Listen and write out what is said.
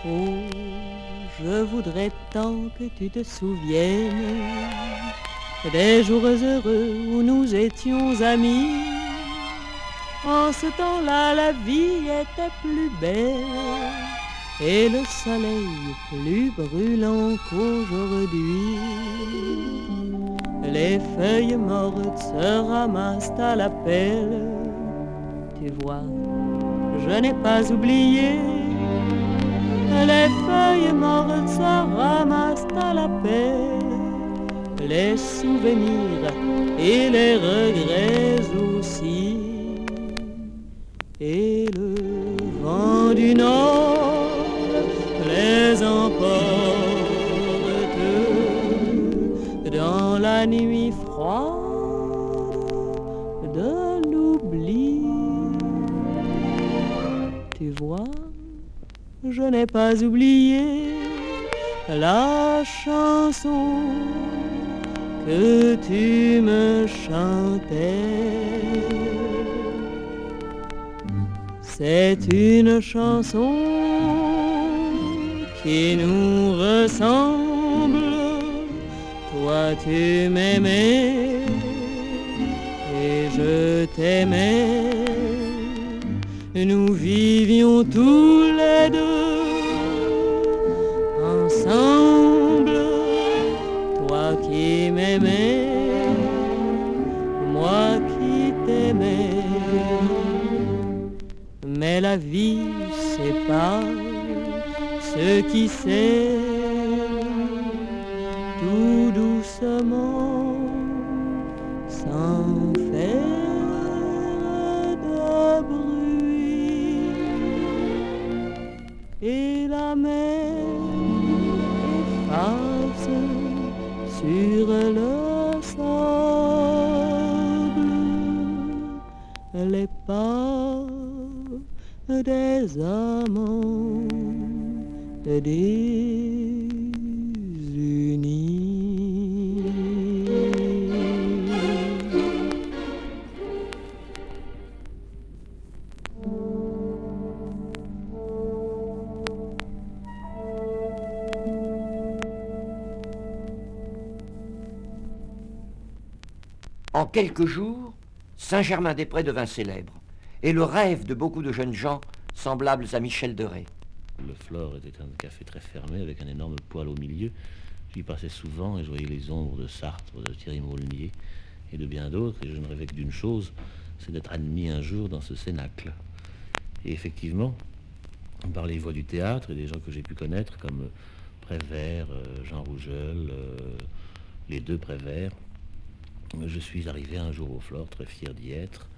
Oh, je voudrais tant que tu te souviennes des jours heureux où nous étions amis. En ce temps-là, la vie était plus belle et le soleil plus brûlant qu'aujourd'hui. Les feuilles mortes se ramassent à la pelle. Tu vois, je n'ai pas oublié. Les feuilles mortes se ramassent à la pelle. Les souvenirs et les regrets aussi. Et le vent du nord les emporte dans la nuit froide de l'oubli. Tu vois, je n'ai pas oublié la chanson que tu me chantais. C'est une chanson qui nous ressemble. Toi tu m'aimais et je t'aimais. Nous vivions tous les deux ensemble. Toi qui m'aimais, moi qui t'aimais. Mais la vie sépare ceux qui s'aiment tout doucement, sans faire de bruit. Et la mer efface sur le sable les pas des amants désunis. En quelques jours, Saint-Germain-des-Prés devint célèbre, et le rêve de beaucoup de jeunes gens semblables à Michel de Ré. Le Flore était un café très fermé avec un énorme poêle au milieu. J'y passais souvent et je voyais les ombres de Sartre, de Thierry Maulnier et de bien d'autres, et je ne rêvais que d'une chose, c'est d'être admis un jour dans ce cénacle. Et effectivement, par les voix du théâtre et des gens que j'ai pu connaître comme Prévert, Jean Rougeul, les deux Prévert, je suis arrivé un jour au Flore, très fier d'y être.